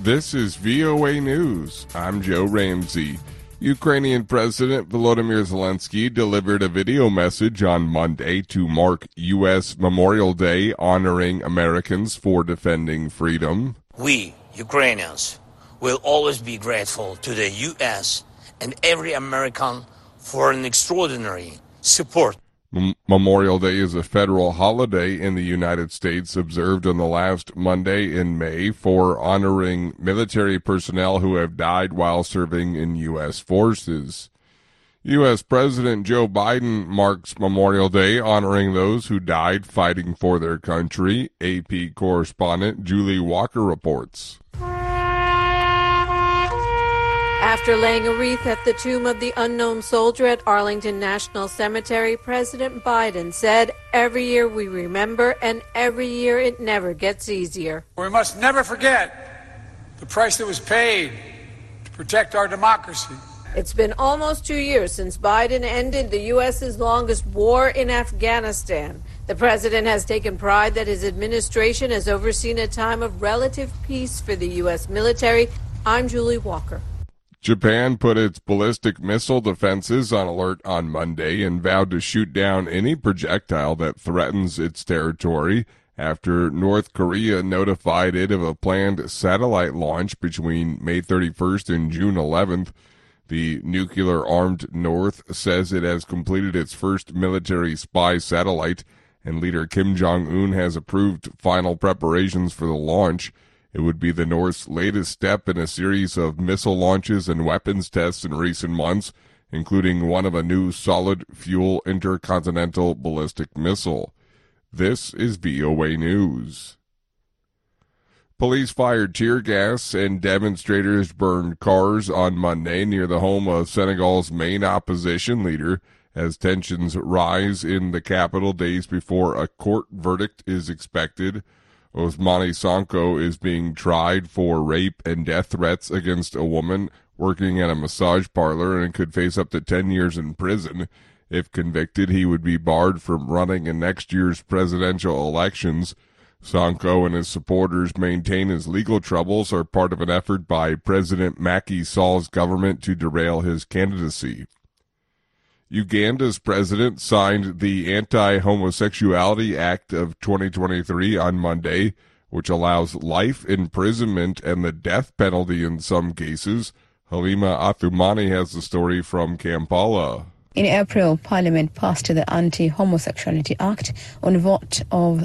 This is VOA News. I'm Joe Ramsey. Ukrainian President Volodymyr Zelensky delivered a video message on Monday to mark U.S. Memorial Day, honoring Americans for defending freedom. We, Ukrainians, will always be grateful to the U.S. and every American for an extraordinary support. Memorial Day is a federal holiday in the United States observed on the last Monday in May for honoring military personnel who have died while serving in U.S. forces. U.S. President Joe Biden marks Memorial Day honoring those who died fighting for their country. AP correspondent Julie Walker reports. After laying a wreath at the tomb of the unknown soldier at Arlington National Cemetery, President Biden said, "Every year we remember, and every year it never gets easier." We must never forget the price that was paid to protect our democracy. It's been almost 2 years since Biden ended the U.S.'s longest war in Afghanistan. The president has taken pride that his administration has overseen a time of relative peace for the U.S. military. I'm Julie Walker. Japan put its ballistic missile defenses on alert on Monday and vowed to shoot down any projectile that threatens its territory after North Korea notified it of a planned satellite launch between May 31st and June 11th. The nuclear-armed North says it has completed its first military spy satellite, and leader Kim Jong-un has approved final preparations for the launch. It would be the North's latest step in a series of missile launches and weapons tests in recent months, including one of a new solid-fuel intercontinental ballistic missile. This is VOA News. Police fired tear gas and demonstrators burned cars on Monday near the home of Senegal's main opposition leader as tensions rise in the capital days before a court verdict is expected. Ousmane Sonko is being tried for rape and death threats against a woman working at a massage parlor and could face up to 10 years in prison. If convicted, he would be barred from running in next year's presidential elections. Sonko and his supporters maintain his legal troubles are part of an effort by President Macky Sall's government to derail his candidacy. Uganda's president signed the Anti-Homosexuality Act of 2023 on Monday, which allows life imprisonment and the death penalty in some cases. Halima Athumani has the story from Kampala. In April, Parliament passed the Anti-Homosexuality Act on a vote of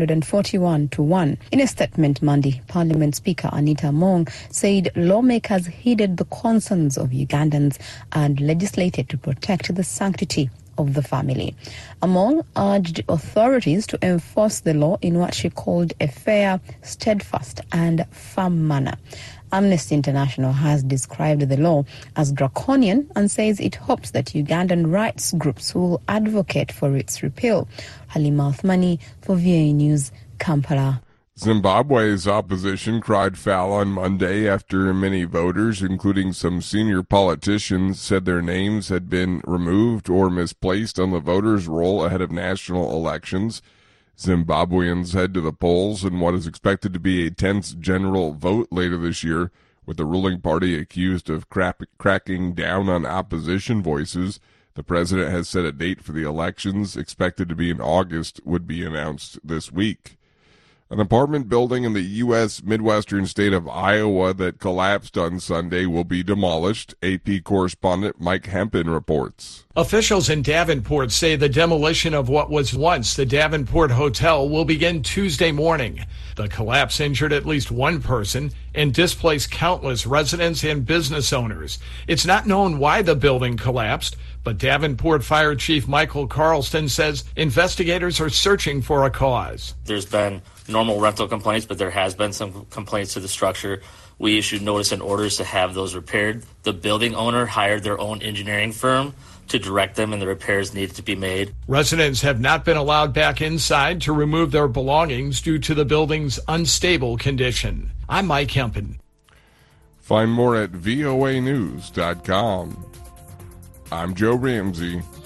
341 to 1. In a statement Monday, Parliament Speaker Anita Among said lawmakers heeded the concerns of Ugandans and legislated to protect the sanctity of the family. Among urged authorities to enforce the law in what she called a fair, steadfast and firm manner. Amnesty International has described the law as draconian and says it hopes that Ugandan rights groups will advocate for its repeal. Halima Athumani for VOA News, Kampala. Zimbabwe's opposition cried foul on Monday after many voters, including some senior politicians, said their names had been removed or misplaced on the voters' roll ahead of national elections. Zimbabweans head to the polls in what is expected to be a tense general vote later this year, with the ruling party accused of cracking down on opposition voices. The president has set a date for the elections, expected to be in August, would be announced this week. An apartment building in the U.S. Midwestern state of Iowa that collapsed on Sunday will be demolished. AP correspondent Mike Hempen reports. Officials in Davenport say the demolition of what was once the Davenport Hotel will begin Tuesday morning. The collapse injured at least one person and displaced countless residents and business owners. It's not known why the building collapsed, but Davenport Fire Chief Michael Carlston says investigators are searching for a cause. There's been normal rental complaints, but there has been some complaints to the structure. We issued notice and orders to have those repaired. The building owner hired their own engineering firm to direct them, and the repairs needed to be made. Residents have not been allowed back inside to remove their belongings due to the building's unstable condition. I'm Mike Hempen. Find more at voanews.com. I'm Joe Ramsey.